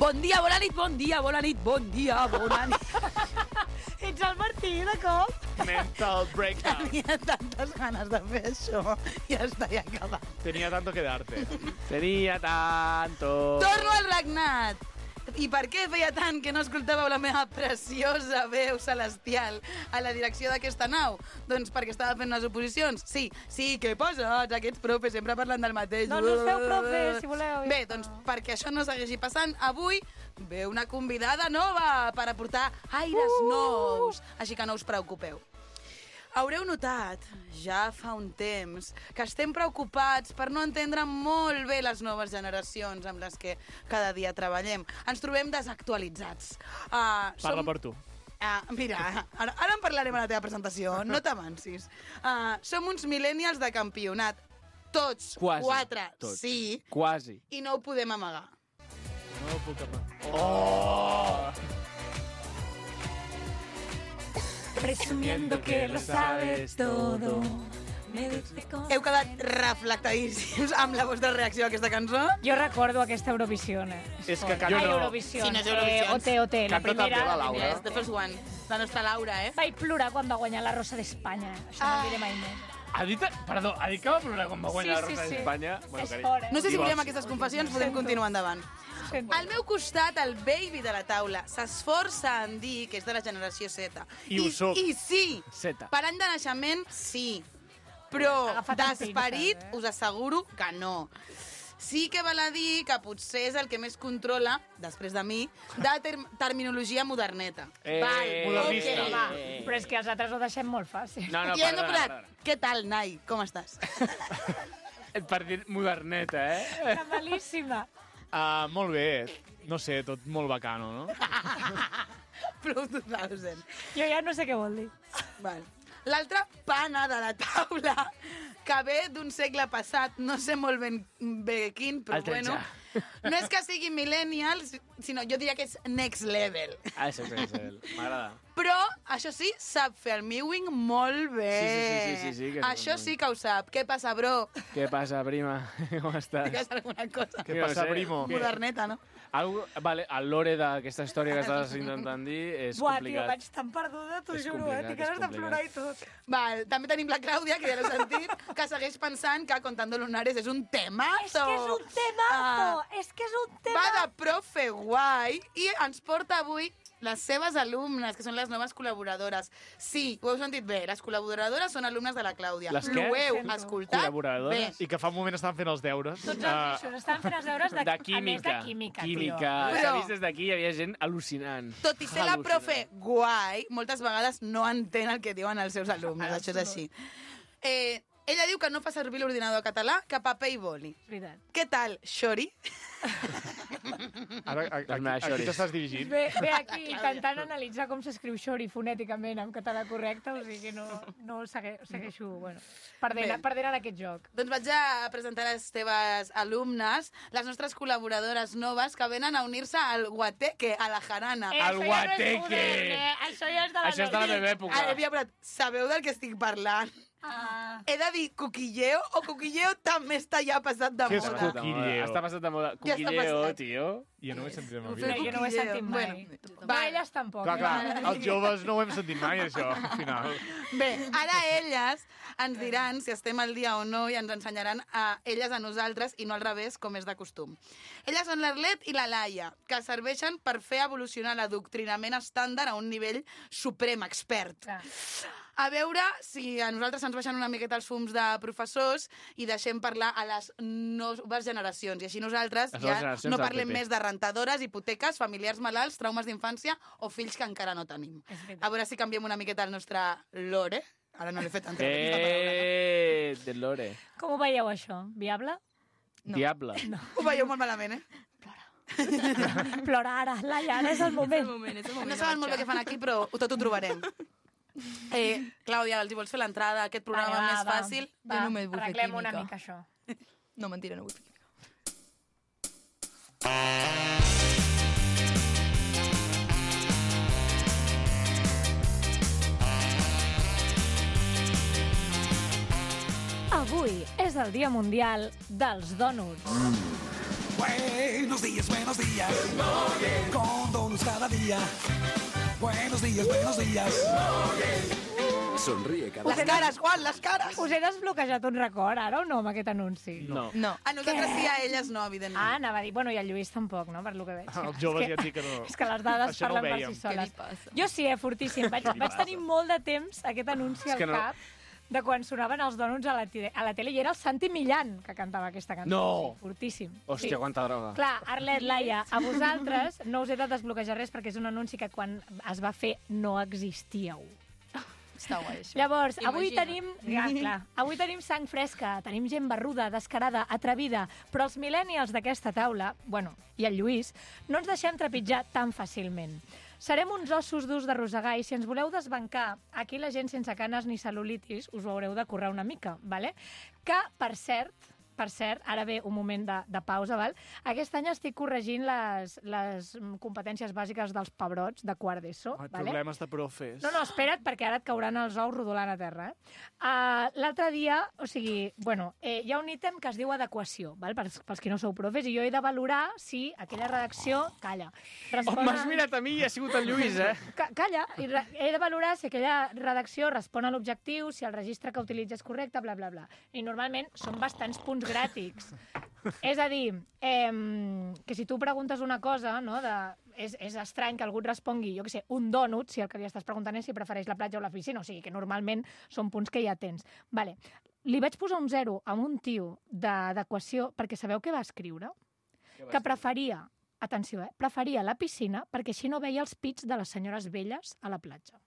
Bon dia, bona nit, bon dia, bona nit, bon dia, bona nit. Ets el Martí, de cop? Mental breakdown. Tenia tantes ganes de fer això i està ja acabat. Tenía tanto que darte. Tenia tanto... Torno al regnat. I per què feia tant que no escoltàveu la meva preciosa veu celestial a la direcció d'aquesta nau? Doncs perquè estava fent les oposicions. Sí, què passa? Aquests profes sempre parlen del mateix. No us feu profe, si voleu. Bé, doncs perquè això no segueixi passant, avui ve una convidada nova per aportar aires nous, així que no us preocupeu. Haureu notat, ja fa un temps, que estem preocupats per no entendre molt bé les noves generacions amb les que cada dia treballem. Ens trobem desactualitzats. Parla per tu. Mira, ara en parlarem a la teva presentació, no t'avancis. Som uns millennials de campionat. Tots, Quasi, 4, tots. sí, Quasi. i no ho podem amagar. No ho puc amagar. Oh! Presumiendo que lo sabes todo. Heu quedat reflectadíssims amb la vostra reacció a aquesta cançó? Jo recordo aquesta Eurovisió. És que Ai, jo no. Eurovisió. Sí, no és Eurovisió. OT, la Canta també primera. la Laura. És the first one. La nostra Laura, Vaig plorar quan va guanyar la Rosa d'Espanya. Això no em diré mai més. Ha dit que va plorar quan va guanyar la Rosa sí. d'Espanya? És fort, No sé si I volem vols? aquestes confessions, podem continuar endavant. Al meu costat, el baby de la taula s'esforça en dir que és de la generació Z. I ho soc. I sí, Zeta. per any de naixement, sí. Però Agafat amb d'esperit pinces, us asseguro que no. Sí que val a dir que potser és el que més controla, després de mi, de terminologia moderneta. modernista. ok. Home, però és que els altres ho deixem molt fàcil. No, I hem de posar, què tal, Nai? Com estàs? Per dir moderneta, Era malíssima. Molt bé. No sé, tot molt bacano, no? Prou 2000. Jo ja no sé què vol dir. Val. L'altra pana de la taula, que ve d'un segle passat, no sé molt bé quin, però El 13. bueno, no és que sigui millennial, sinó jo diria que és next level. Sí, m'agrada. Però, això sí, sap fer el mewing molt bé. Sí, que Això sí que ho sap. Què passa, bro? Què passa, prima? Com estàs? Digues alguna cosa. Què passa, primo? Moderneta, no? Vale, el lore d'aquesta història que estàs intentant dir és Buah, tio, complicat. vaig tan perduda, t'ho És juro, complicat, tinc ganes és de plorar i tot. Val, també tenim la Clàudia, que ja l'heu sentit, que segueix pensant que Contando Lunares és un temazo. És que és un temazo, és que és un Va temazo. de profe guai i ens porta avui les seves alumnes, que són les noves col·laboradores. Sí, ho heu sentit bé, les col·laboradores són alumnes de la Clàudia. Les què? Ho heu Sento. escoltat Col·laboradores? bé. I que fa un moment estaven fent els deures. Tots els bichos estan fent els deures De a més química. de química, Química. Però- S'ha vist des d'aquí, hi havia gent al·lucinant. Tot i ser la Al·lucinant. profe guai, moltes vegades no entén el que diuen els seus alumnes, això és així. Ella diu que no fa servir l'ordinador català, que paper i boli. És veritat. Què tal, Xori? Ara, aquí t'estàs dirigint. Ve aquí intentant analitzar com s'escriu xori fonèticament en català correcte, o sigui que no segueixo, bueno, perdent en aquest joc. Doncs vaig a presentar les teves alumnes, les nostres col·laboradores noves que venen a unir-se al guateque, a la jarana. El guateque. Això ja és de la Això és de la meva època. Ara, havia posat, sabeu del que estic parlant? He de dir coquilleo o coquilleo també està ja passat de Què és moda? coquilleo? Està passat de moda. Ja està Coquilleo, passat. tio. Jo no ho he sentit en la Ho vida. feu Jo no ho he sentit mai. Bueno, Va, elles tampoc. Clar, els joves no ho hem sentit mai, això, al final. Bé, ara elles ens diran si estem al dia o no i ens ensenyaran a elles a nosaltres i no al revés, com és de costum. Elles són l'Arlet i la Laia, que serveixen per fer evolucionar l'adoctrinament estàndard a un nivell suprem, expert. Clar. A veure si a nosaltres ens baixen una miqueta els fums de professors i deixem parlar a les noves generacions. I així nosaltres Les noves ja generacions no del parlem PP. més de rentadores, hipoteques, familiars malalts, traumes d'infància o fills que encara no tenim. És veritat. A veure si canviem una miqueta el nostre lore. Ara no l'he fet entrar aquesta paraula. De lore. Com ho veieu, això? Viable? Diable. Ho veieu molt malament, eh? Plora ara, Laia, ara és el moment. No saben molt bé què fan aquí, però tot ho trobarem. Clàudia, els hi vols fer l'entrada a aquest programa més fàcil? Va, Jo només vull fer arreglem una química. mica això. No, mentira, no vull fer química. Avui és el Dia Mundial dels Dònuts. Buenos días, con donos cada día. Buenos días. Sonríe cada Les cares, Juan, les cares! Us he desbloquejat un record, ara, o no, amb aquest anunci? No. No. A nosaltres sí, a elles no, evidentment. Ah, anava a dir... Bueno, i el Lluís tampoc, no?, per lo que veig. Els joves ja et dic que no. És que les dades Això no ho parlen per vèiem. si soles. Què li passa? Jo sí, fortíssim. Vaig tenir molt de temps aquest anunci al que no. cap de quan sonaven els dònuts a la tele i era el Santi Millán que cantava aquesta cançó. No! Sí, fortíssim. Hòstia, quanta droga. Clar, Arlet, Laia, a vosaltres no us he de desbloquejar res perquè és un anunci que quan es va fer no existíeu. Està guai, això. Llavors, avui Imagina't. avui tenim sang fresca, tenim gent barruda, descarada, atrevida, però els millennials d'aquesta taula, bueno, i el Lluís, no ens deixem trepitjar tan fàcilment. Serem uns ossos durs de rosegar i si ens voleu desbancar, aquí la gent sense canes ni cel·lulitis us ho haureu de currar una mica, vale? Que, per cert, ara ve un moment de pausa, val? Aquest any estic corregint les competències bàsiques dels pebrots de quart d'ESO. Ai, vale? problemes de profes. No, espera't, perquè ara et cauran els ous rodolant a terra. L'altre dia, o sigui, bueno, hi ha un ítem que es diu adequació, val? Pels qui no sou profes, i jo he de valorar si aquella redacció... Calla. Oh, m'has mirat a mi i ha sigut el Lluís, eh? Calla, he de valorar si aquella redacció respon a l'objectiu, si el registre que utilitza és correcte, bla, bla, bla. I normalment són bastants punts gràtics. És a dir, que si tu preguntes una cosa, no, és estrany que algú et respongui, jo què sé, un dònut, si el que li estàs preguntant és si prefereix la platja o la piscina, o sigui que normalment són punts que ja tens. Vale. Li vaig posar un 0 a un tio d'adequació perquè sabeu què va escriure? Que preferia, atenció, preferia la piscina perquè així no veia els pits de les senyores velles a la platja.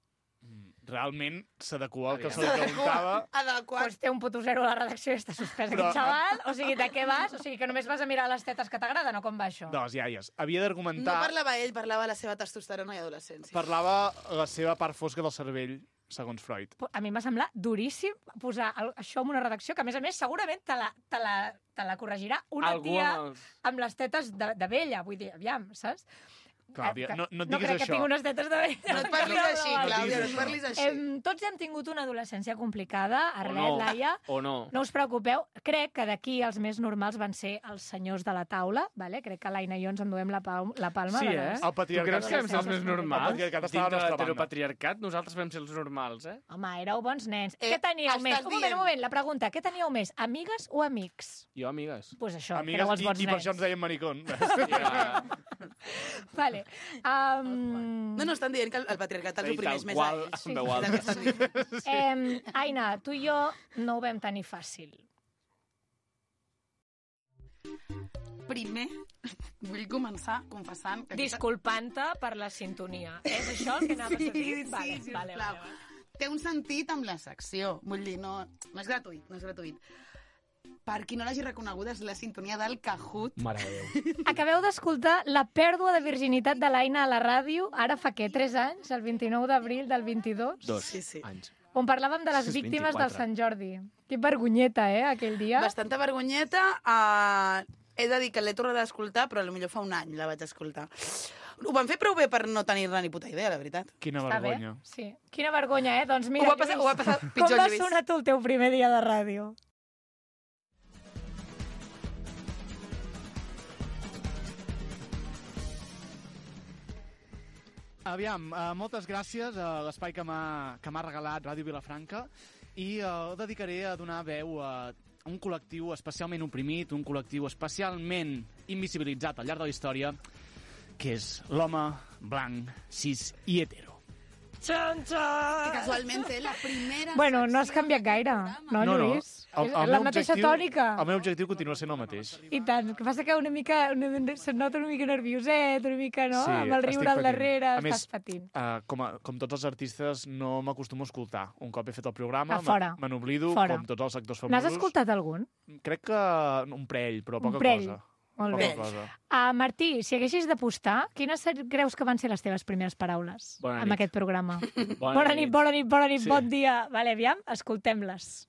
Realment s'adequa al que se li preguntava. Adequat. Pues té un puto 0 a la redacció i està suspès aquest xaval. O sigui, de què vas? O sigui, que només vas a mirar les tetes que t'agraden o com va això? De les iaies. Havia No d'argumentar... parlava ell, parlava la seva testosterona i adolescència. Parlava la seva part fosca del cervell, segons Freud. A mi m'ha semblat duríssim posar això en una redacció que, a més, segurament te la corregirà una tia amb les tetes de vella. Vull dir, aviam, saps? Clàudia, no et no diguis crec això. que tinc unes tetes de vella. No et parlis així, Clàudia, no et parlis així. Tots hem tingut una adolescència complicada, Arlet, Laia. O no. No us preocupeu, crec que d'aquí els més normals van ser els senyors de la taula, vale? Crec que l'Aina i jo ens enduem la palma. Sí, de eh? les- El patriarcat... Tu creus que vam ser els més normals? El patriarcat estava a la Dintre de nostra banda. l'heteropatriarcat, nosaltres vam ser els normals, eh? Home, éreu bons nens. Què teníeu estàs més? dient- Un moment, la pregunta. Què teníeu més, amigues o amics? Jo, amigues. Pues això, Amigues, éreu els bons i per nens. això ens deien maricón. Ja. Vale. No, estan dient que el patriarcat els oprimeix més a qual, ells. amb veu alta. D'aquesta manera. Aina, tu i jo no ho vam tenir fàcil. Primer, vull començar confessant que... Disculpant-te per la sintonia. És això el que anaves a dir? Sí, sisplau. Té un sentit amb la secció. Vull dir, no és gratuït, no és gratuït. Per qui no l'hagi reconegut, és la sintonia del Kahoot. Mare de Déu. Acabeu d'escoltar la pèrdua de virginitat de l'Aina a la ràdio, ara fa què, 3 anys, el 29 d'abril del 22? 2 Sí. anys. On parlàvem de les És víctimes 24. del Sant Jordi. Que vergonyeta, aquell dia. Bastanta vergonyeta. He de dir que l'he tornat a escoltar, però potser fa un any la vaig escoltar. Ho van fer prou bé per no tenir-ne ni puta idea, la veritat. Quina Està bé? vergonya. Sí. Quina vergonya, Doncs mira, Ho va passar Lluís, pitjor, com va Lluís. sonar tu el teu primer dia de ràdio? Aviam, moltes gràcies a l'espai que m'ha regalat Ràdio Vilafranca i dedicaré a donar veu a un col·lectiu especialment oprimit, un col·lectiu especialment invisibilitzat al llarg de la història, que és l'home blanc, cis i hetero. Que casualment té la primera... Bueno, no has canviat gaire, no, Lluís? És la mateixa tònica. El meu objectiu continua sent el mateix. I tant, que passa que una mica, se't nota una mica nervioset, una mica, no? Sí, Amb el estic riure al patint. darrere, A més, estàs patint. Com tots els artistes, no m'acostumo a escoltar. Un cop he fet el programa, A fora. me n'oblido, Fora. com tots els actors famosos. N'has escoltat algun? Crec que un parell, però poca Un parell. cosa. Molt Poca bé. cosa. Martí, si haguessis d'apostar, quines creus que van ser les teves primeres paraules Bona amb nit. aquest programa? Bona nit. Sí. Bon dia. Vale, aviam, escoltem-les.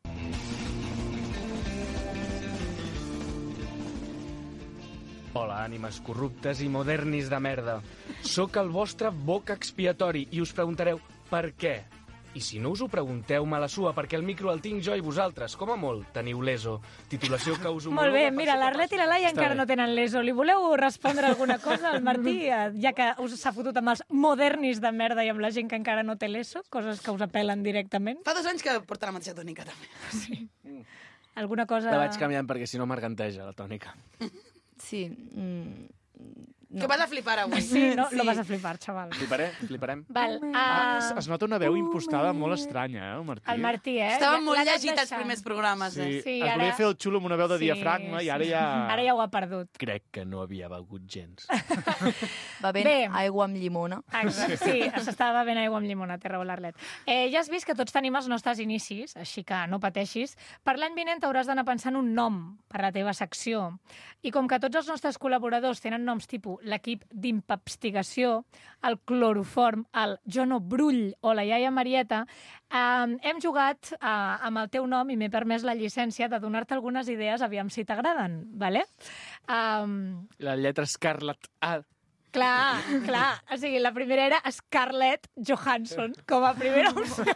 Hola, ànimes corruptes i modernis de merda. Sóc el vostre boc expiatori i us preguntareu per què. I si no us ho pregunteu, me la sua, perquè el micro el tinc jo i vosaltres. Com a molt teniu l'ESO. Titulació que us Molt bé, mira, l'Arlet i la Laia encara no tenen l'ESO. Li voleu respondre alguna cosa al Martí, ja que us s'ha fotut amb els modernis de merda i amb la gent que encara no té l'ESO, coses que us apel·len directament? Fa 2 anys que porta la mateixa tònica, també. Sí. Alguna cosa... La vaig canviant perquè si no m'arganteja, la tònica. Sí. Que vas a flipar avui. Sí, no, lo vas a flipar, xaval. Fliparem. Val, Es nota una veu impostada molt estranya, el Martí. el Martí, Estava molt L'ha anat llegit els deixant. primers programes, Sí, Sí, es ara- volia fer el xulo amb una veu de Sí, diafragma i ara ja... Ara ja ho ha perdut. Crec que no havia begut gens. Bevent Bé. aigua amb llimona. Exacte. Sí, s'estava bevent aigua amb llimona, té raó l'Arlet. Ja has vist que tots tenim els nostres inicis, així que no pateixis. Per l'any vinent hauràs d'anar pensant un nom per a la teva secció. I com que tots els nostres col·laboradors tenen noms tipus l'equip d'impapstigació, el cloroform, el Jo no brull o la iaia Marieta, hem jugat amb el teu nom i m'he permès la llicència de donar-te algunes idees, aviam si t'agraden, vale? La lletra Scarlett A. Clar. O sigui, la primera era Scarlett Johansson, com a primera opció.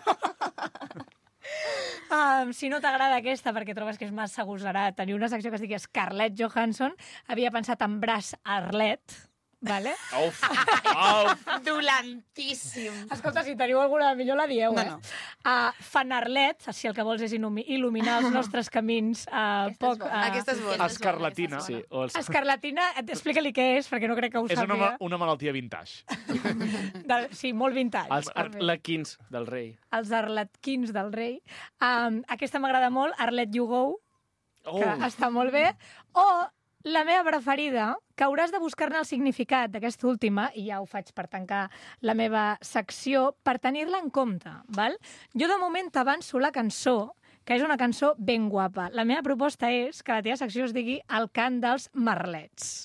Si no t'agrada aquesta, perquè trobes que és massa agosarat tenir una secció que es digui Scarlett Johansson, havia pensat en Braç Arlet, vale? Uf! Dolentíssim. Escolta, si teniu alguna millor la dieu, No. Fanarlet, si el que vols és il·luminar els nostres camins poc... Aquesta és bona. Escarlatina. Sí, o els... Escarlatina, explica-li què és, perquè no crec que ho És sàpiga. una malaltia vintage. Sí, molt vintage. Els arlequins del rei. Els arletquins del rei. Aquesta m'agrada molt, Arlet You Go, que està molt bé. O la meva preferida, que hauràs de buscar-ne el significat d'aquesta última, i ja ho faig per tancar la meva secció, per tenir-la en compte, val? Jo de moment t'avanço la cançó, que és una cançó ben guapa. La meva proposta és que la teva secció es digui El cant dels merlets.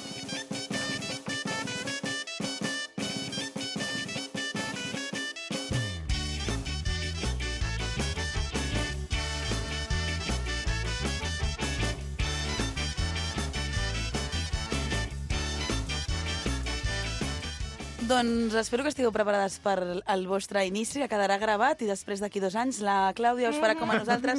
Doncs espero que estigueu preparades per el vostre inici, que quedarà gravat, i després d'aquí 2 anys la Clàudia us farà com a nosaltres,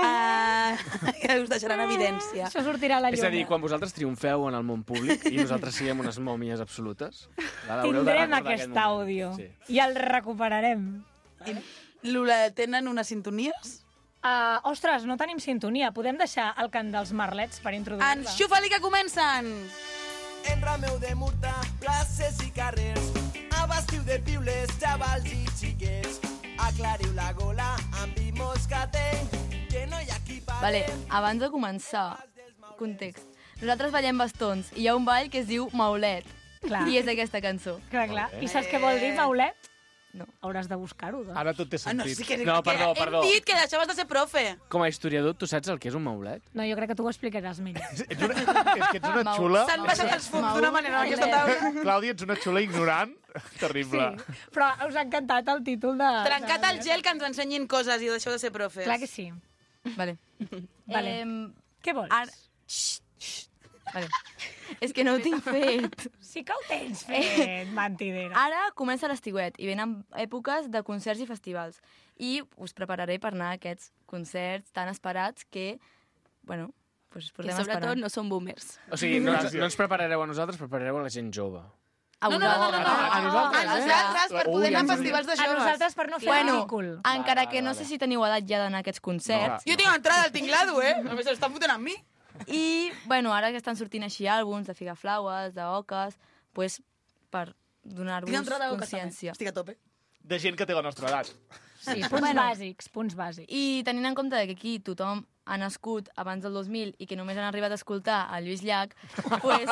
que us deixarà en evidència. Això sortirà a la llum. És a dir, quan vosaltres triomfeu en el món públic i nosaltres siguem unes mòmies absolutes, haureu de Tindrem recordar aquest àudio Sí. i el recuperarem. Lula, tenen unes sintonies? Ostres, no tenim sintonia. Podem deixar el cant dels merlets per introduir-la? Enxufa-li que comencen! Enrameu de murta, places i carrers, abastiu de piules, xavals i xiquets. Aclariu la gola amb vi moscatell, que no hi ha qui pare... Vale, abans de començar, context. Nosaltres ballem bastons i hi ha un ball que es diu Maulet. Clar. I és aquesta cançó. Clar. I saps què vol dir, Maulet? No. Hauràs de buscar-ho, doncs. Ara tot té No, sentit. sí que, No, perdó, que perdó. hem dit que deixaves de ser profe. Com a historiador, tu saps el que és un maulet? No, jo crec que tu ho explicaràs millor. És que ets una xula... S'han baixat els fums d'una manera en aquesta taula. Clàudia, ets una xula ignorant. Terrible. Sí, però us ha encantat el títol de... Trencat el gel que ens ensenyin coses i deixeu de ser profes. Clar que sí. Vale. Vale. Què vols? Ara... Vale. És que no ho tinc fet. Sí que ho tens fet, mentidera. Ara comença l'estiuet i venen èpoques de concerts i festivals. I us prepararé per anar a aquests concerts tan esperats que, bueno, pues Que portem sobretot esperant. no són boomers. O sigui, no ens preparareu a nosaltres, preparareu a la gent jove. A No, vosaltres. A nosaltres, A nosaltres, per poder anar a festivals de A joves. nosaltres per no fer Bueno, ridícul. encara que no sé si teniu edat ja d'anar a aquests concerts. Jo tinc entrada al tinglado, A més, estan fotent amb mi. I, bueno, ara que estan sortint així àlbums de Figaflaues, d'Oques, pues, per donar-vos Tinc entrada a Ocas, també. consciència. Estic a tope. De gent que té la nostra edat. Sí, punts bàsics, punts bàsics. I tenint en compte que aquí tothom ha nascut abans del 2000 i que només han arribat a escoltar a Lluís Llach, pues...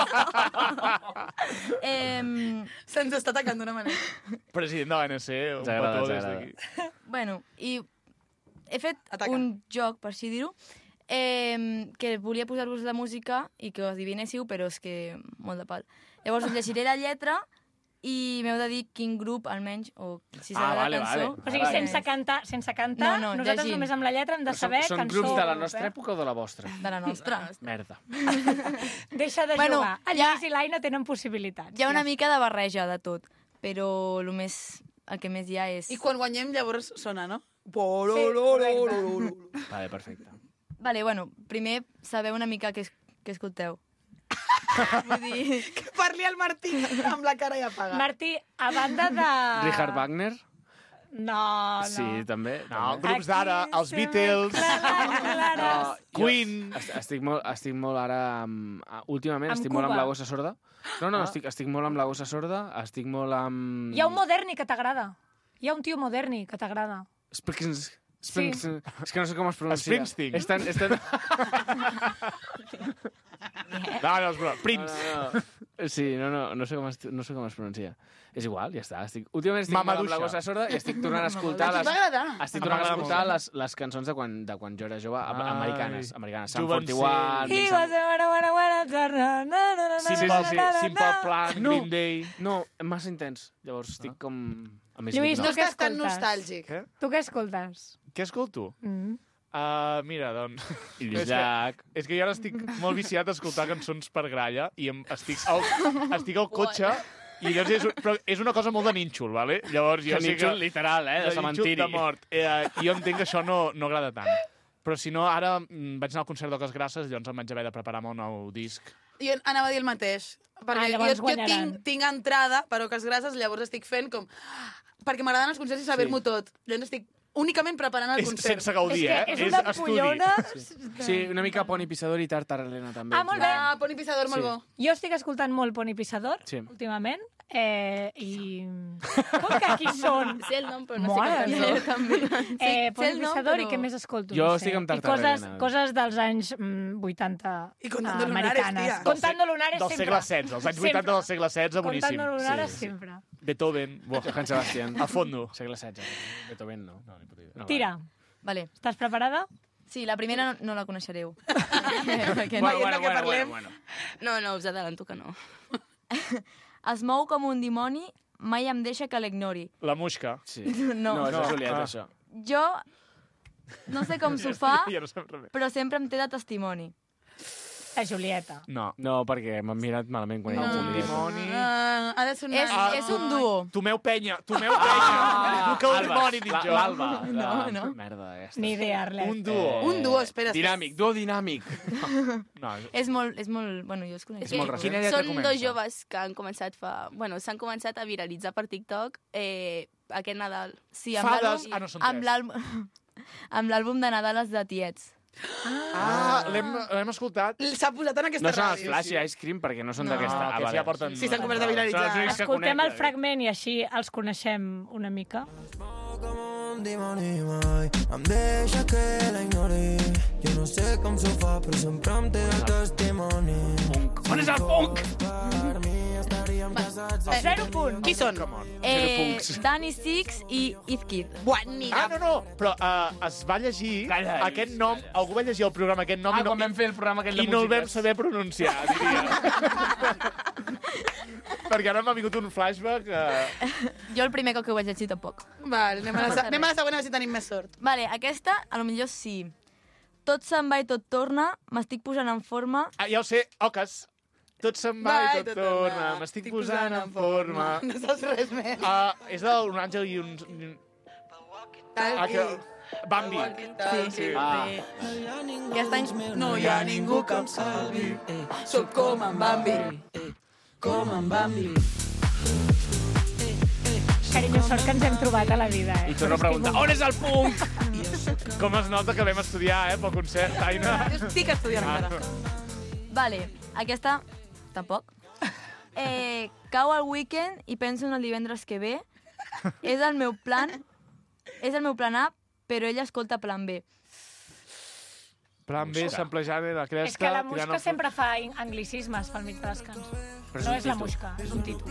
Se'ns està atacant d'una manera. President de l'ANC, un Ens agrada, petó ens des agrada. d'aquí. Bueno, i he fet Ataca. un joc, per així dir-ho, que volia posar-vos la música i que ho adivinéssiu, però és que molt de pal. Llavors us llegiré la lletra i m'heu de dir quin grup, almenys, o si serà vale, la cançó. vale. O sigui, sense cantar, No, nosaltres llegint. només amb la lletra hem de saber Són cançó. grups de la nostra època o de la vostra? De la nostra. Merda. Deixa de Bueno, jugar. El ja- Lluís i l'Aina tenen possibilitats. Hi ha una mica de barreja de tot, però el més el que més hi ha és... I quan guanyem llavors sona, no? Vale, perfecte. Vale, bueno, primer saber una mica què escolteu. Vull dir... Que parli el Martí amb la cara ja apagada. Martí, a banda de... Richard Wagner? No. Sí, també. No, grups d'ara, els Beatles, Queen... Estic molt ara... Últimament estic molt amb la gossa sorda. No, estic molt amb la gossa sorda, estic molt amb... Hi ha un moderni que t'agrada. Hi ha un tio moderni que t'agrada. Springsteen. És que no sé com es pronuncia. Springsteen. És tan... No, Prince. No. Sí, no sé com es pronuncia. És igual, ja està. Últimament estic molt amb la gossa sorda i estic tornant a escoltar les cançons de quan jo era jove, americanes. Sam 41... Simple Plan, Green Day... No, massa intens. Llavors estic com... Lluís, No estàs tan nostàlgic. Tu què escoltes? Què escolto? Mira, doncs... Lluís Llach. És que jo ara estic molt viciat a escoltar cançons per gralla i estic al cotxe i llavors però és una cosa molt de nínxol, ¿vale? Llavors jo sé que... Nínxol literal, de cementiri. De mort. Jo entenc que això no agrada tant. Però si no, ara vaig anar al concert d'Oques Grasses i llavors em vaig haver de preparar el nou disc. Jo anava a dir el mateix. Perquè jo tinc entrada per Oques Grasses, llavors estic fent com... Perquè m'agraden els concerts i saber-m'ho tot. Llavors estic únicament preparant el concert. Sense gaudir, És una pollona... Sí, una mica Pony Pissador i Tartarelena, també. Ah, molt bé. Pony Pissador, molt bo. Jo estic escoltant molt Pony Pissador, últimament, i... Com que aquí són? Sé el nom, però no sé com també. Pony Pissador i què més escolto? Jo estic amb Tartarelena. I coses dels anys 80 I Contando Lunares, tia. Contando Lunares del segle XVI, els anys 80 del segle XVI, boníssim. Contando Lunares sempre. Beethoven, Johann Sebastian. a fondo. Segle XVI. Beethoven no. Tira. Vale. Estàs preparada? Sí, la primera no la coneixereu. Bueno. No, us adelanto que no. Es mou com un dimoni, mai em deixa que l'ignori. La Muixca. Sí. No, és la Julieta, això. Jo no sé com s'ho fa, Ja no sap res. però sempre em té de testimoni. La Julieta. No. No, perquè m'han mirat malament quan he dit Julieta. Dimoni. Ha de ser És un duo. Tomeu Penya. Tu que el dimoni, dic jo. L'Alba. No. Merda, aquesta. Ni idea, Arlet. Un duo, espera. Duo dinàmic. No. És molt... Bueno, jo els conec. És molt recent. Quina lletra Són comença? dos joves que han començat s'han començat a viralitzar per TikTok aquest Nadal. Sí, Fades. No són tres. Amb l'àlbum de Nadal els de Tiets. L'hem escoltat. S'ha posat en aquesta No són els ràdio. Flash i Ice Cream perquè no són d'aquesta... que ja porten... Sí, s'han convertit a viralitzar. Escoltem el fragment i així els coneixem una mica. Em deixa que la ignori. Jo no sé com s'ho fa, però sempre em té de testimoni. On és el punk? Per mi estaríem casats. 0 punt. Qui són? Danny Six i Izkid. No, però es va llegir aquest nom, algú va llegir el programa aquest nom Quan vam fer el programa aquell de i no el vam músiques. saber pronunciar, diria. Perquè ara m'ha vingut un flashback. Jo el primer cop que ho vaig llegir tampoc. Vale, anem a la següent a veure si tenim més sort. Vale, aquesta, a lo millor sí. Tot se'n va i tot torna, m'estic posant en forma. Ja ho sé, Oques. Tot se'n va i tot torna, m'estic posant en forma. No saps res més. És d'un àngel i un... Bambi. Sí. Aquesta any... No hi ha ningú que em salvi. Soc com en Bambi. Com en Bambi. Carinyo, sort que ens hem trobat a la vida, I torno a preguntar, on és el punk? Com es nota que vam estudiar, pel concert, Aina? Jo estic estudiant encara. Vale, aquesta tampoc. Cau el weekend i penso en el divendres que ve. És el meu plan A, però ella escolta plan B. Plan B, samplejant la cresta... És que la Muixca sempre fa anglicismes pel mig de les cançons. No és la Muixca, és un títol.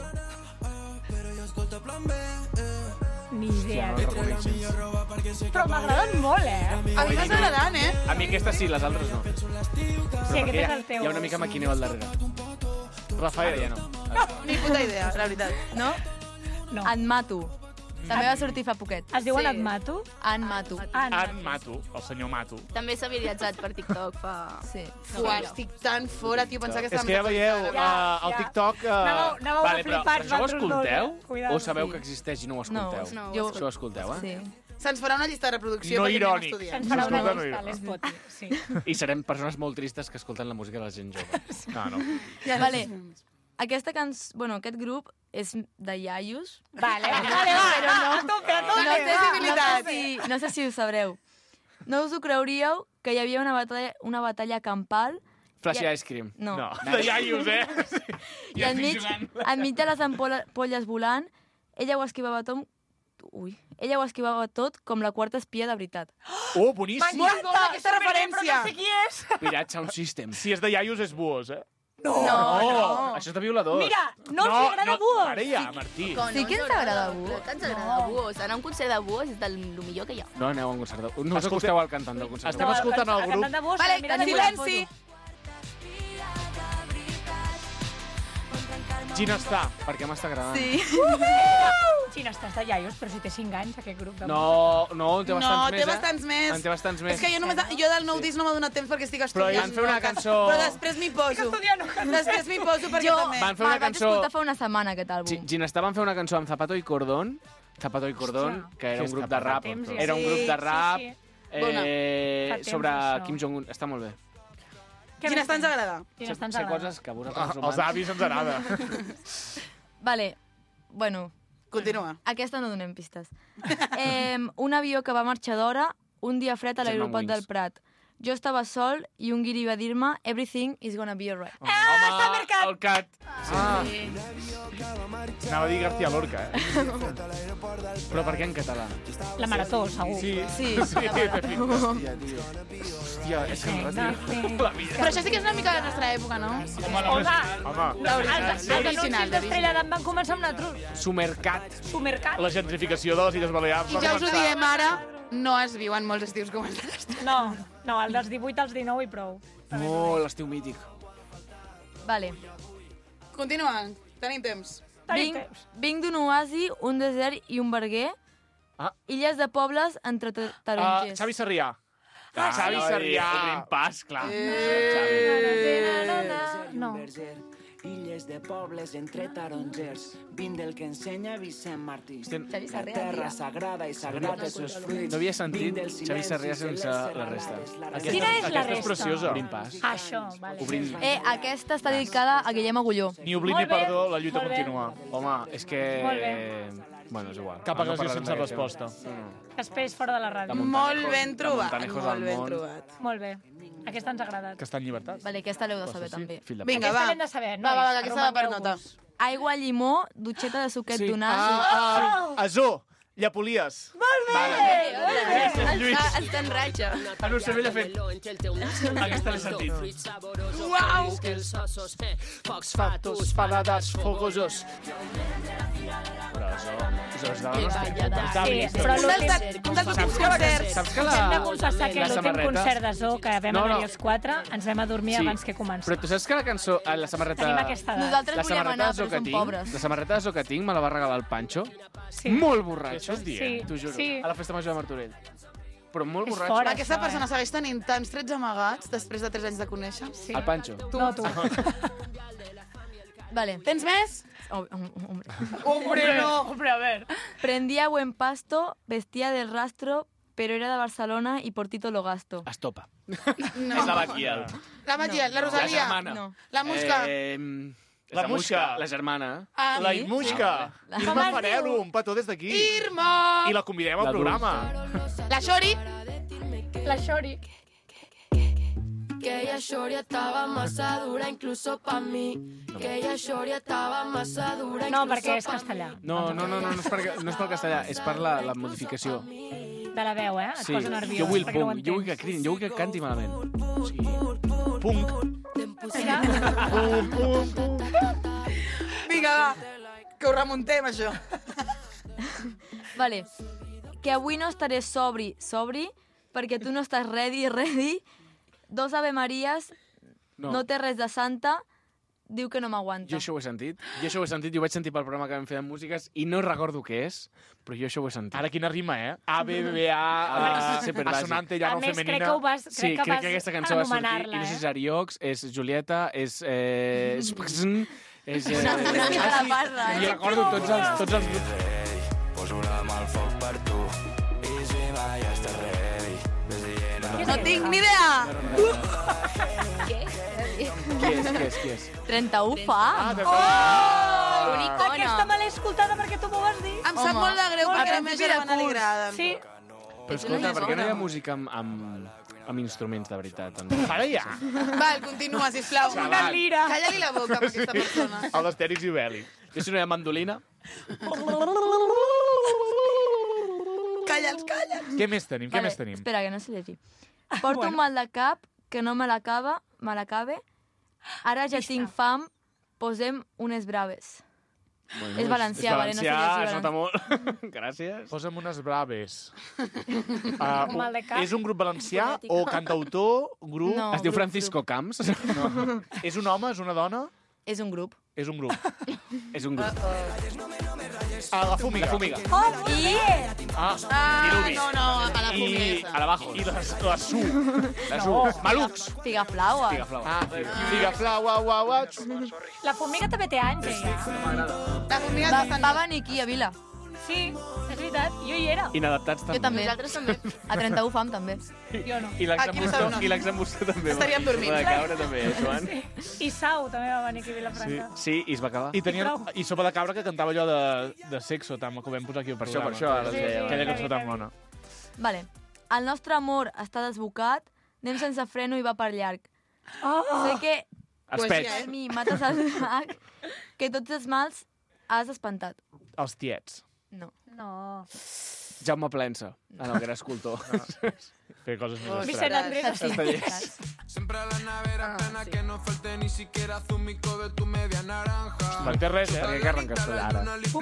Ni idea. Però m'agraden molt, A mi m'està agradant, A mi aquesta sí, les altres no. Sí, aquest és el teu. Hi ha una mica maquineu al darrere. Rafael, ja no. Ni puta idea, la veritat. No? No. Et mato. També va sortir fa poquet. Es diuen Et Mato? En Mato. En Mato, el senyor Mato. També s'ha viralitzat per TikTok fa... Sí. Fuà, estic tan fora, tio, pensar que És que ja veieu, al TikTok... Anàveu Vale, però això ho escolteu? Cuidado. O sabeu que existeix i no ho escolteu? No, jo- Això ho escolteu, eh? Sí. Se'ns farà una llista de reproducció No perquè anem irònic. estudiant. Se'ns farà una Escolta, llista, no. l'Spotty. Sí. I serem persones molt tristes que escolten la música de la gent jove. No. Vale. Aquesta aquest grup és de iaios. Vale, però no. A tope. No sé si ho sabreu. No us ho creuríeu que hi havia una batalla campal Flashy Ice Cream. No. De iaios, eh? I enmig de les ampolles volant, ella ho esquivava tot... Ella ho esquivava tot com la quarta espia de veritat. Oh, boníssim! Molt bona aquesta referència! No sé qui és. Pirats Sound System. Si és de iaios, és buos, eh? No. Això és de violadors. Mira, no els agrada Buos. Ara ja, Martí. Sí que ens agrada Buos. Ens agrada Buos. Anar a un concert de Buos és del millor que hi ha. No aneu a un concert. No us acosteu al cantant del concert. Estem escoltant el grup. cantant de Buos, Vale, mira, silenci! Gina està, perquè m'està agradant. Sí. Quina estàs de iaios, però si té 5 anys, aquest grup de No, en té bastants No, més, té bastants més. En té bastants més. És que jo del nou disc no m'ha donat temps perquè estic Però estudiant. van fer una cançó... Però després m'hi poso. Després m'hi poso perquè també. Van fer una Me'l vaig cançó... escoltar fa una setmana, aquest àlbum. Ginestà van fer una cançó amb Zapato i Cordón, que era un grup de rap. Era un grup de rap sobre Kim Jong-un. Està molt bé. Quina està ens agrada? Sé coses que a vosaltres els humans... Els avis ens agrada. Vale, bueno... Continua. Aquesta no donem pistes. Un avió que va marxar d'hora, un dia fred a l'aeroport del Prat. Jo estava sol i un guiri va dir-me "Everything is gonna be alright". Home, el Cat. Anava a dir García Lorca, eh? Però per què en català? La Marató, segur. Sí. Hòstia, tio. Hòstia, és que Però això sí que és una mica de la nostra època, no? Els anuncis d'Estrella d'Am van començar amb nosaltres. Supercat. La gentrificació de les Illes Balears. I ja us ho diem ara, no es viuen molts estius com els de l'estiu. No, el dels 18 als 19 i prou. Molt l'estiu mític. Vale. Continua, tenim temps. Vinc d'un oasi, un desert i un verguer. Illes de pobles entre tarongers. Xavi Sarrià. Xavi Sarrià. Obrim pas, clar. No. Illes de pobles entre tarongers, vin del que ensenya Vicent Martí. Xavi La terra sagrada i sagrats els seus fruits. No havia sentit Xavi Sarrià sense la resta. Quina és la Aquesta és preciosa. Obrim pas. Això, vale. Aquesta està dedicada a Guillem Agulló. Ni oblit ni perdó, la lluita continua. Home, és que... Molt bé. Bueno, és igual. Cap agressió sense resposta. Després fora de la ràdio. Molt ben trobat. Montanejos Molt al ben món. trobat. Molt bé. Aquesta ens ha agradat. Que està en llibertat. Vale, aquesta l'heu de saber també. Vinga, Aquesta va. l'hem de saber, Va, nois. aquesta va per nota. Aigua, llimó, dutxeta de suquet Sí. donat. Azó, Llapolies. Està en ratxa. En un cervell ha fet... Aquesta l'he sentit. Uau! Fatos, paladars, fogosos. Però això és de la nostra època. Sí, però Un dels últims concerts. Saps que Hem de la... confessar que la l'últim samarreta- concert de Zoo que vam No, anar-hi no. els 4 ens vam adormir Sí. abans que començar. Però tu saps que la cançó... La samarreta... Tenim aquesta edat. Nosaltres La volíem samarreta anar, de Zoo però que som tinc, pobres. la samarreta de Zoo que tinc me la va regalar el Pancho. Sí. Molt borratxo. Sí, T'ho juro. sí. A la festa major de Martorell. Però molt És borratxo. fora. Aquesta Això, persona segueix tenint tants trets amagats després de 3 anys de conèixer. Sí. El Pancho. No, tu. Vale. Tens més? Hombre. Hombre, a ver. Prendía buen pasto, vestía del rastro, pero era de Barcelona y por Tito lo gasto. Estopa. No. És la Baquiel. La Magia, la La Rosalia. germana. No. La Musca. La Musca. La germana. Ah, La sí? Imushka. Com Irma es Farelo, diu? un petó des d'aquí. Irma! I la convidem al La programa. La Xori. La Xori. Que ella Xoria estaba más dura incluso pa' mí. Que ella Xoria estaba más dura No, incluso perquè és pa' mí. castellà. No és pel castellà, és per la modificació. De la veu, Et posa nerviós. jo vull el perquè no ho punk, jo vull que entens. cridin, jo vull que canti malament. O sigui, Punk. Vinga, va. Que ho remuntem, això. Vale. Que avui no estaré sobri, perquè tu no estàs ready. 2 Ave Maries, no té res de santa, diu que no m'aguanta. Jo això ho he sentit. I ho vaig sentir pel programa que vam fer de músiques i no recordo què és, però jo això ho he sentit. Ara quina rima, A, B, B, B, A, assonante, llano femenina. A més, crec que vas aquesta cançó va sortir. I no sé si és Ariox, és Julieta, és... Una la parla, I recordo tots els grups. Poso la mà al foc per tu i si mai estàs ready. No tinc ni idea! Qui és? 31 fa? Una icona. Aquesta me l'he escoltada perquè tu m'ho vas dir. Em sap molt de greu perquè a més germana li agraden. Sí. Però escolta, per què no hi ha música amb instruments de veritat? Ara ja. Val, continua, sisplau. Una lira. Calla-li la boca amb aquesta persona. El d'Astèrix i Obèlix. I si no hi ha mandolina? Calla'ls. Què més tenim? Espera, que no sé llegir. Porto un mal de cap que no me l'acabe. Ara ja tinc fam, posem unes braves. Bueno, és valencià, vale? No sé llegir es nota molt. Gràcies. Posa'm unes braves. Mal de cap. És un grup valencià o cantautor, grup... No, Es diu Francisco Camps? No. És un home, és una dona? És un grup. És un grup. És un grup. La Fumiga. I... Diluvi. No, a la Fumiga. I a la Bajo. I la Su. La Su. Malucs. Figaflaua. Figaflaua. La Fumiga també té anys, ja. La Fumiga Va venir aquí, a Vila. Sí, és veritat, jo hi era. Inadaptats també. Jo també. Nosaltres també. A 31 fam, també. Jo no. I l'exembustó també. Estaríem dormint. La cabra també, Joan. I Sau també va venir aquí a Vilafranca. Sí, i es va acabar. I Sopa de Cabra, que cantava allò de Sexo, també, que ho vam posar aquí al programa. Per això. Aquella cançó tan bona. Vale. El nostre amor està desbocat, anem sense freno i va per llarg. Sé que... Els pets. Per mi mates el drac, que tots els mals has espantat. Els tiets. No. Jaume Plensa, el gran escultor. Fer coses més Vicent estranyes. Andrés. Siempre a la nevera, pena que no falte ni siquiera zumico de tu media naranja. No té res, Per què arrenques tot ara?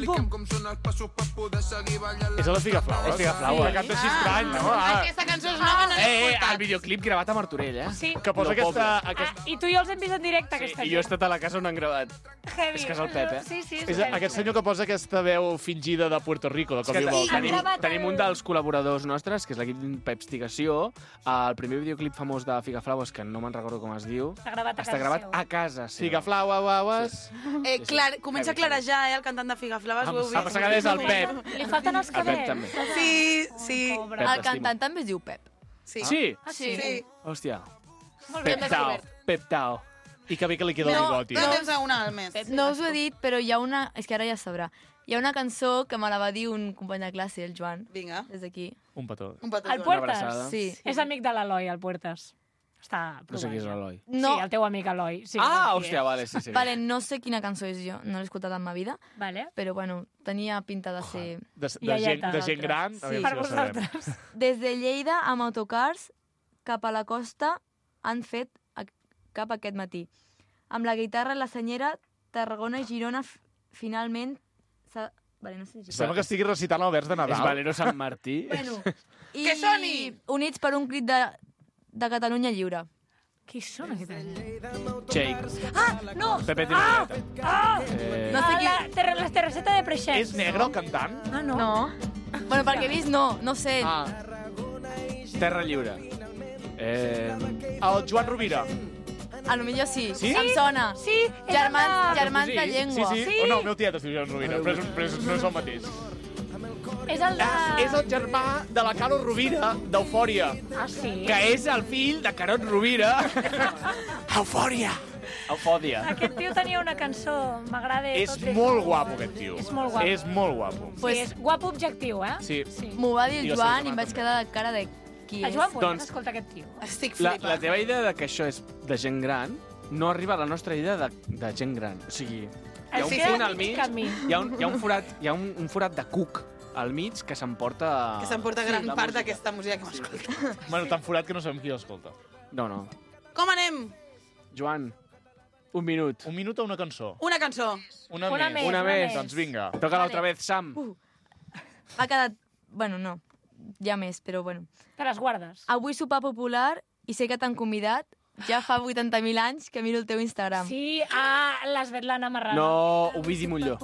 És a la Figaflaua. És Figaflaua. Que canta així estrany, no? Aquesta cançó és nova, no l'he escoltat. El videoclip gravat a Martorell, Sí. Que posa aquesta... I tu i jo els hem vist en directe, aquesta I jo he estat a la casa on han gravat. Heavy. És que és el Pep, Sí, És aquest senyor que posa aquesta veu fingida de Puerto Rico, de com viu el Tenim un dels col·laboradors nostres, que és l'equip d'Investigació. El primer videoclip famós de Figaflaues, que no me'n recordo com es diu, està gravat a casa seva. Figaflaues. Comença a clarejar, el cantant de Figaflaues, ho heu vist? A passar que és el Pep. Li falten els El Pep cabells. també. Sí. El cantant també es diu Pep. Sí? Sí. Hòstia. Molt bé, Pep Tao. I que bé que li queda el bigoti. No temps a una al mes. No us ho he dit, però hi ha una... És que ara ja sabrà. Hi ha una cançó que me la va dir un company de classe, el Joan. Vinga. Des d'aquí. Un petó. El Puertas? Sí. És amic de l'Eloi, el Puertas. Està No sé qui és l'Eloi. No. Sí, el teu amic Eloi. Sí, Hòstia, vale, sí. Vale, no sé quina cançó és jo, no l'he escoltat en ma vida, Vale. però bueno, tenia pinta de ser... De gent gran. Sí. Per vosaltres. Des de Lleida, amb autocars, cap a la costa, han fet cap aquest matí. Amb la guitarra i la senyera, Tarragona i Girona, finalment... Vale, no sé si... Sembla que estigui recitant el vers de Nadal. És Valero Sant Martí. Bueno, Que soni! Units per un crit de Catalunya lliure. Qui són aquests? Jake. No! Pepe Tiroleta. No sé qui... La terraceta de Preixet. És negre el cantant? No. No. Bueno, perquè he vist, no sé. Terra Lliure. El Joan Rovira. A lo millor sí. Sí? Em sona. Sí, Germans de llengua. Sí. O no, el meu tiet es diu Joan Rovira, però no és el mateix. És el de... És el germà de la Carol Rovira, d'Eufòria. Ah, sí? Que és el fill de Carot Rovira. Eufòria. Eufòdia. Aquest tio tenia una cançó, m'agrada... És molt guapo, aquest tio. És molt guapo. És molt guapo. Sí, és guapo objectiu, eh? Sí. M'ho va dir el Joan i em vaig quedar de cara de qui El és. Joan Puertas, escolta aquest tio. Estic La flipant. teva idea de que això és de gent gran no arriba a la nostra idea de gent gran. O sigui, hi ha un punt al mig, hi ha un forat de cuc al mig que s'emporta... Que s'emporta gran part d'aquesta música que m'escolta. Bueno, tan forat que no sabem qui l'escolta. No. Com anem? Joan, un minut. Un minut o una cançó? Una cançó. Una més. Doncs vinga. Toca l'altra vez, Sam. Ha quedat... Bueno, no. Hi ha més, però bueno. Te les guardes. Avui sopar popular i sé que t'han convidat. ja fa 80.000 anys que miro el teu Instagram. Sí, l'Svetlana Marrano. No, Ovidi Molló.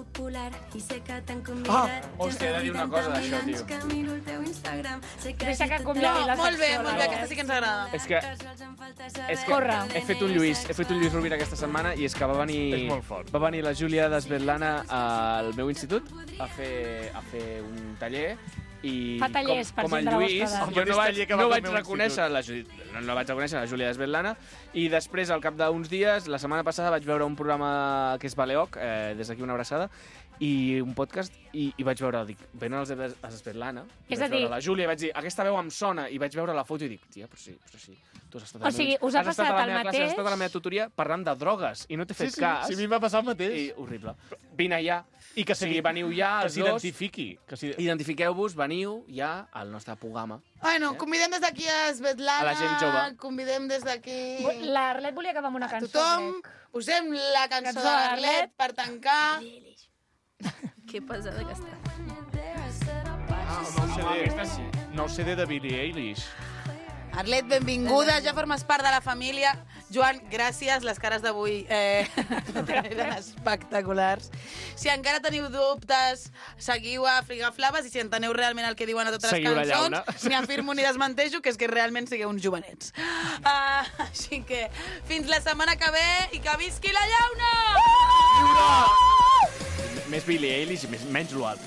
Hòstia, he de dir una cosa d'això, tio. Deixa que acomiadi la secció. Molt bé, aquesta sí que ens agrada. És que Corre. he fet un Lluís Rovira aquesta setmana i és que va venir la Júlia d'Svetlana al meu institut a fer un taller i fa tallers per com el gent de la Lluís, vostra edat. jo no vaig reconèixer la Júlia d'Svetlana i després, al cap d'uns dies, la setmana passada vaig veure un programa que és Baleoc, des d'aquí una abraçada, i un podcast, i vaig veure, dic, venen els de Svetlana, i vaig veure la Júlia, i vaig dir, aquesta veu em sona, i vaig veure la foto i dic, tia, però sí, tu has estat a la meva tutoria parlant de drogues, i no t'he fet cas. Sí, a mi m'ha passat el mateix. I horrible. Vine ja. I que veniu ja, els dos. Que s'identifiqui. Identifiqueu-vos, veniu ja al nostre programa. Bueno, convidem des d'aquí a Svetlana. A la gent jove. Convidem des d'aquí... L'Arlet volia acabar amb una cançó. Tothom, posem la cançó de l'Arlet per tancar... Que pesada que està. Nou CD de Billie Eilish. Arlet, benvinguda, ja formes part de la família. Joan, gràcies, les cares d'avui eren espectaculars. Si encara teniu dubtes, seguiu a Frigaflaves, i si enteneu realment el que diuen a totes les cançons, ni afirmo ni desmentejo, que és que realment sigueu uns jovenets. Així que, fins la setmana que ve, i que visqui la llauna! Més Billie Eilish i menys l'altre.